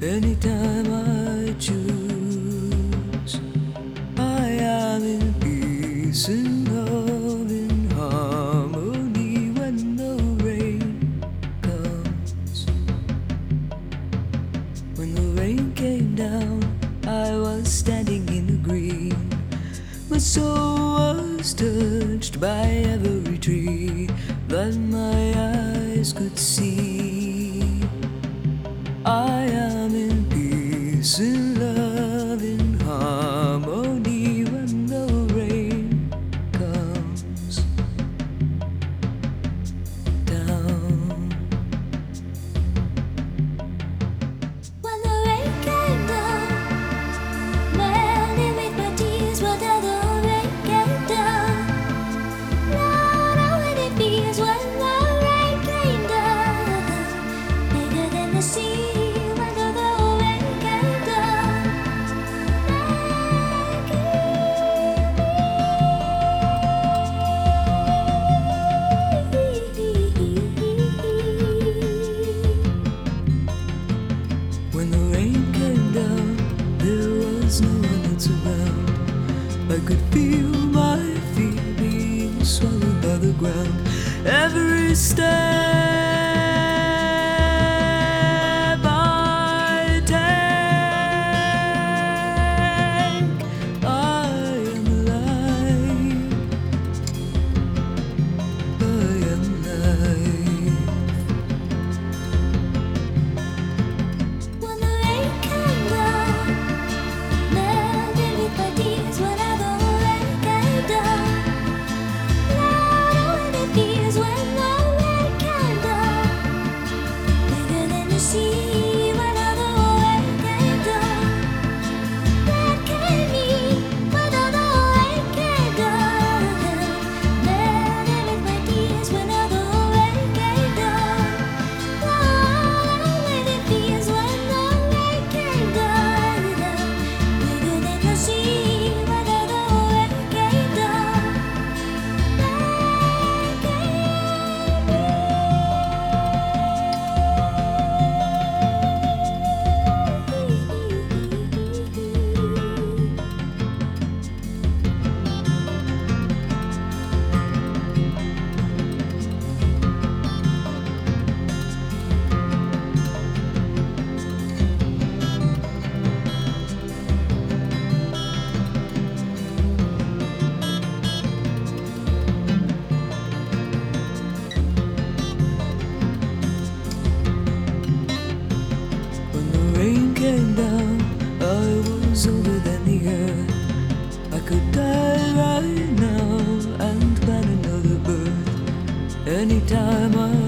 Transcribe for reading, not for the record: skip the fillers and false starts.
Anytime I choose, I am in peace and love, in harmony when the rain comes. When the rain came down, I was standing in the green. My soul was touched by every tree that my eyes could see. I am in peace and love, in harmony when the rain comes down. When the rain came down, many with my tears, but the rain came down. Lord, how it feels when the rain came down, bigger than the sea. When the rain came down, there was no one else around. I could feel my feet being swallowed by the ground. Every step I take, I am alive. I am alive. When the rain came down, many with my tears, when the rain came down. Lord, how it feels when the rain came down, bigger than the sea. When the rain came down, that came me. When the rain came down, many with my tears, when the rain came down. Lord, how it feels when the rain came down, bigger than the sea. When the rain came down, When the rain came down, I was older than the earth. I could die right now and plan another birth. Anytime I